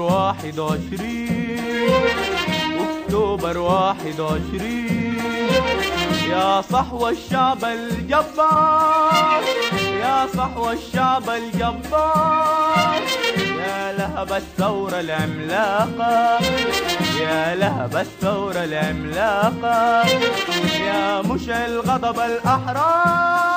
أكتوبر 21 يا صحوة الشعب الجبار، يا صحوة الشعب الجبار، يا لهب الثورة العملاقة، يا لهب الثورة العملاقة، يا مشعل غضب الأحرار.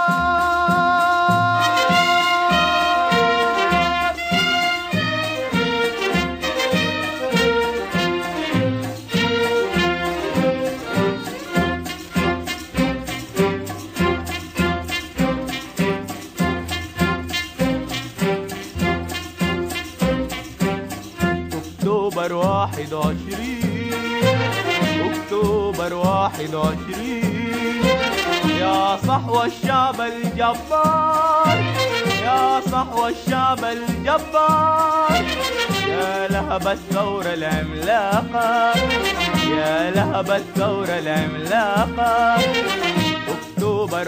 أكتوبر 21 أكتوبر 21 يا صحوة الشعب الجبار، يا صحوة الشعب الجبار، يا لهب الثورة العملاقة، يا لهب الثورة العملاقة. أكتوبر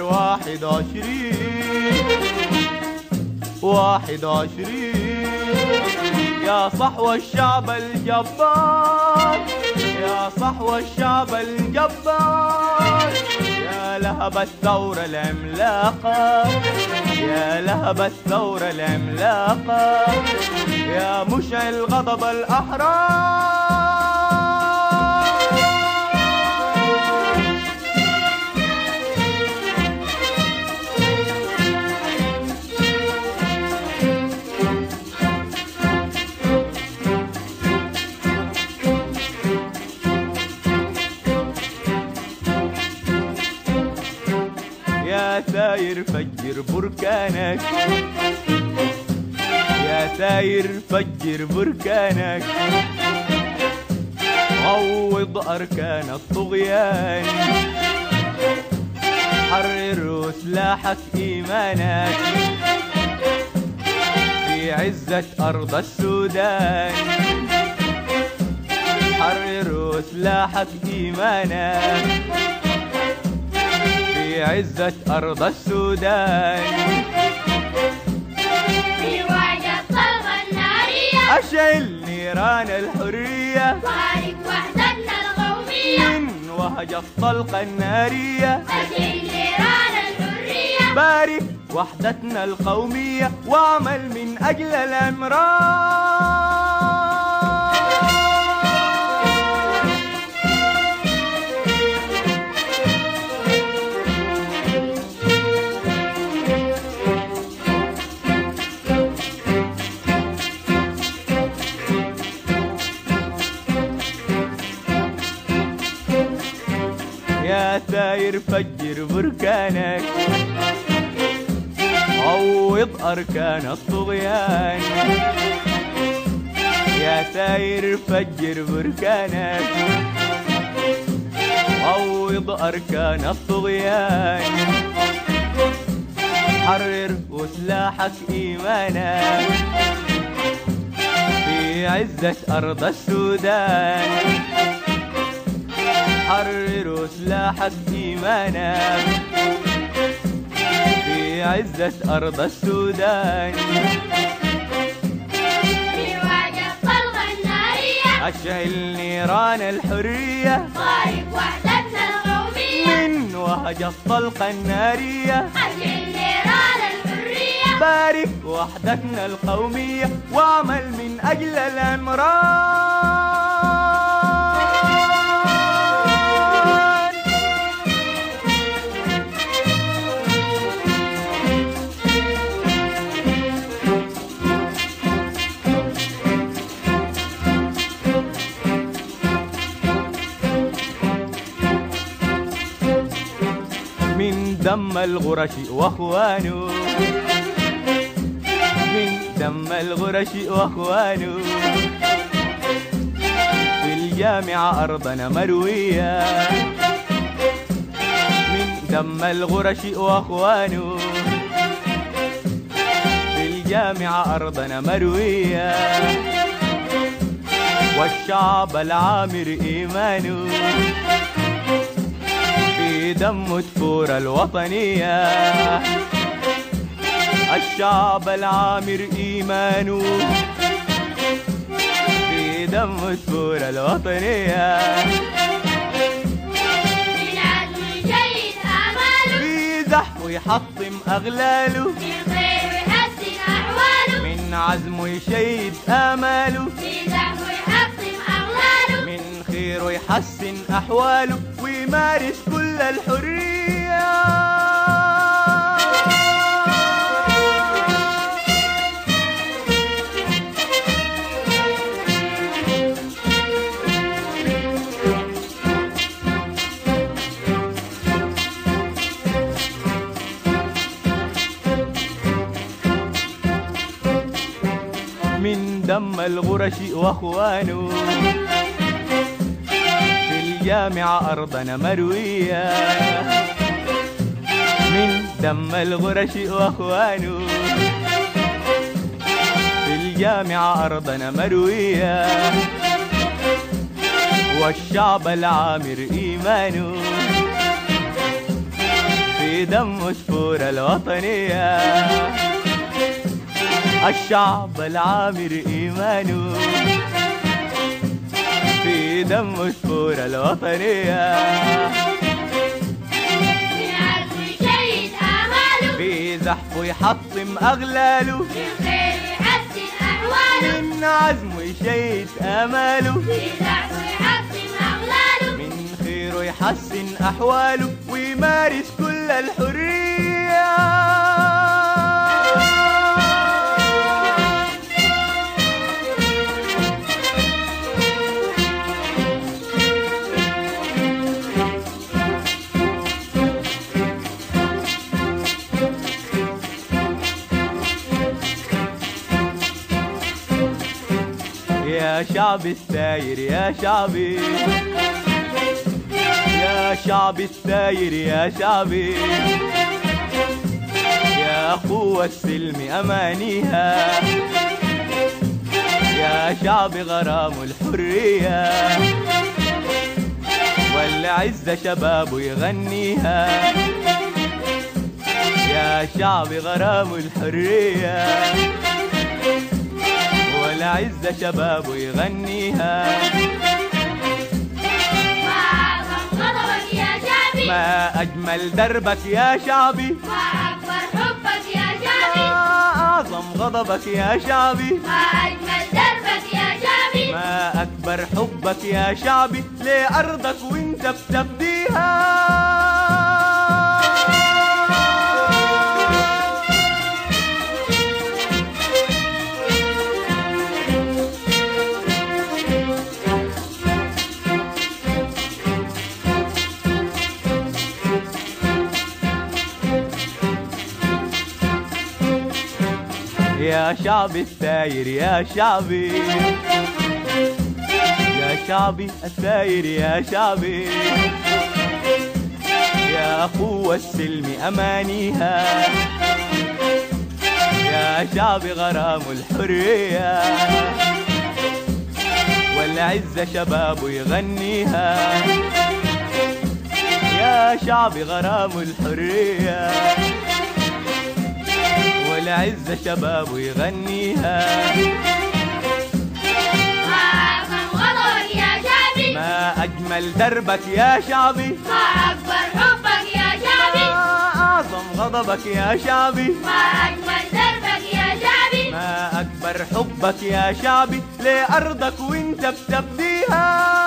21 يا صحوة الشعب الجبار، يا صحوة الشعب الجبار، يا لهب الثورة العملاقة، يا لهب الثورة العملاقة، يا مشعل غضب الأحرار. يا ثاير فجر بركانك، يا ثاير فجر بركانك، عوض أركان الطغيان، حرر سلاحك إيمانك في عزة أرض السودان، حرر سلاحك إيمانك في عزة أرض السودان. في وجه الطلقة النارية أشعل نيران الحرية، بارك وحدتنا القومية من وهج الطلقة النارية. أشعل نيران الحرية، بارك وحدتنا القومية واعمل من أجل العمران. يا ثاير فجر بركانك، عوض أركان الطغيان، يا ثاير فجر بركانك، عوض أركان الطغيان، حرر وسلاحك إيمانك في عزة أرض السودان، حرر سلاحك إيمانك في عزة أرض السودان. في وجه الطلقة النارية، أشعل نيران الحرية، بارك وحدتنا القومية من وهج الطلقة النارية. أشعل نيران الحرية، بارك وحدتنا القومية واعمل من أجل العمران. من دم الغرش واخوانه، من دم الغرش واخوانه، في الجامعة أرضنا مروية، من دم الغرش واخوانه، في الجامعة أرضنا مروية، والشعب العامر إيمانه في دم تفور الوطنية، الشعب العامر إيمانه دم تفور الوطنية. من عزم يجيد آماله، في زحف يحطم أغلاله، من خير ويحسن أحواله، من عزمه يشيد آماله، في زحمه يحطم أغلاله، من خيره يحسن أحواله ويمارس كل الحرية. من دم الغرش واخوانه، في الجامعة أرضنا مروية. من دم الغرش واخوانه، في الجامعة أرضنا مروية. والشعب العامر إيمانه، في دم تفور الوطنية. الشعب العامر إيمانه، في دم تفور الوطنية. من عزم يجيد آماله، في زحفه يحطم أغلاله، من خير ويحسن أحواله، من عزمه يشيد آماله، في زحمه يحطم أغلاله، من خيره يحسن أحواله ويمارس كل الحرية. يا شعبي الثاير يا شعبي، يا شعبي الثاير يا شعبي، يا أخوة السلم أمانيها. يا شعبي غرام الحرية، والعزة شبابه يغنيها. يا شعبي غرام الحرية، والعزة شبابه يغنيها. وأعظم غضبك يا شعبي، ما أجمل دربك يا شعبي، وأكبر حبك يا شعبي، ما أعظم غضبك يا شعبي، وأجمل دربك يا شعبي، ما أكبر حبك يا شعبي لأرضك وانت بتفديها. يا شعبي الثاير يا شعبي، يا شعبي الثاير يا شعبي، يا أخوة السلم أمانيها. يا شعبي غرام الحرية، والعزة شبابه يغنيها. يا شعبي غرام الحرية، والعزة شبابه يغنيها. وأعظم غضبك يا شعبي، ما أجمل دربك يا شعبي، وأكبر حبك يا شعبي، ما أعظم غضبك يا شعبي، وأجمل دربك يا شعبي، ما أكبر حبك يا شعبي لأرضك وانت بتفديها.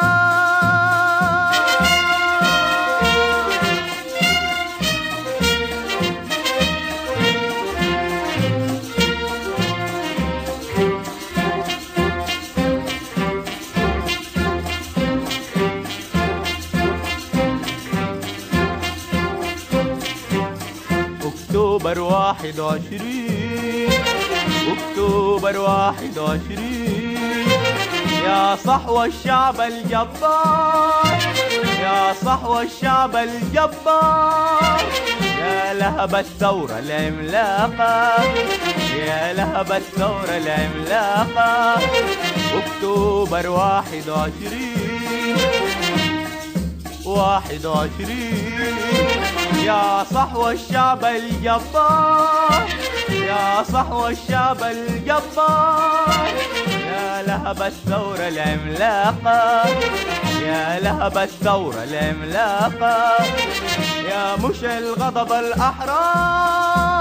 أكتوبر 21، أكتوبر 21، يا صحوة الشعب الجبار، يا صحوة الشعب الجبار، يا لهب الثورة العملاقة، يا لهب الثورة العملاقة. أكتوبر 21، 21، يا صحوة الشعب الجبار، يا صحوة الشعب الجبار، يا لهب الثورة العملاقة، يا لهب الثورة العملاقة، يا مش الغضب الأحرار.